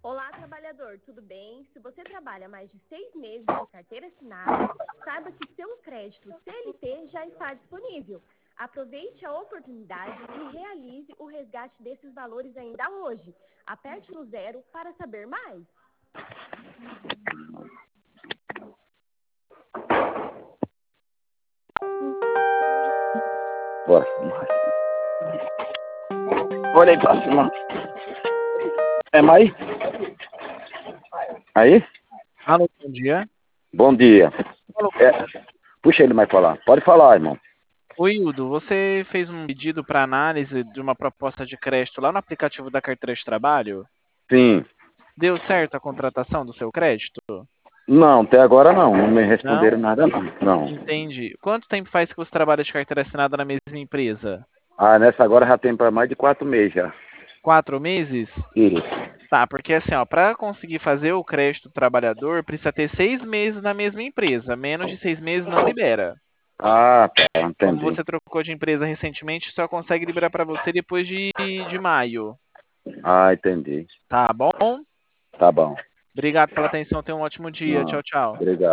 Olá, trabalhador, tudo bem? Se você trabalha mais de 6 meses de carteira assinada, saiba que seu crédito CLT já está disponível. Aproveite a oportunidade e realize o resgate desses valores ainda hoje. Aperte no 0 para saber mais. Bora. Olha aí pra cima. É mais? Aí? Alô, bom dia. Bom dia. Alô. Puxa ele mais pra lá. Pode falar, irmão. Oi, Hildo, você fez um pedido para análise de uma proposta de crédito lá no aplicativo da carteira de trabalho? Sim. Deu certo a contratação do seu crédito? Não, até agora não. Não me Não? responderam nada não. Não. Entendi. Quanto tempo faz que você trabalha de carteira assinada na mesma empresa? Ah, nessa agora já tem para mais de 4 meses já. 4 meses? Isso. Tá, porque assim, ó, para conseguir fazer o crédito do trabalhador, precisa ter 6 meses na mesma empresa. Menos de 6 meses não libera. Ah, tá. Como Entendi. você trocou de empresa recentemente, só consegue liberar para você depois de maio. Ah, entendi. Tá bom? Tá bom. Obrigado pela atenção, tenha um ótimo dia. Não, Tchau, tchau. obrigado.